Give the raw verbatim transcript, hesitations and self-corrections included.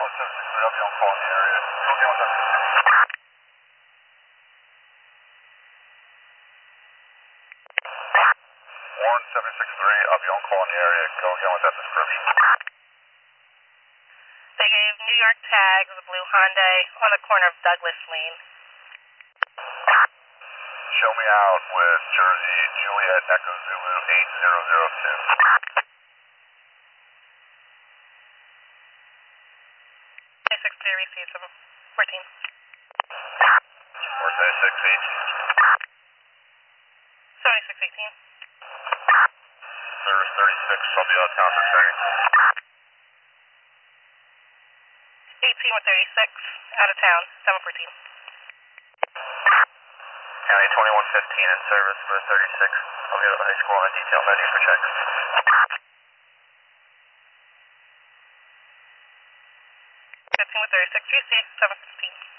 one seven six three, I'll be on call in the area. Go get one seven six three. one seven six three, I'll be on call in the area. Go again with that description. They gave New York tags, a blue Hyundai, on the corner of Douglas Lane. Show me out with Jersey Juliet Echo Zulu eight zero zero two. six three received seven fourteen. four seventy-six eighteen. seventy-six eighteen. Service thirty-six, I'll be out of town for training. eighteen with thirty-six, out of town, seven fourteen. County twenty-one fifteen in service for thirty-six. I'll be out of high school on a detail menu for checks. fifteen with thirty-six, received seven fifteen.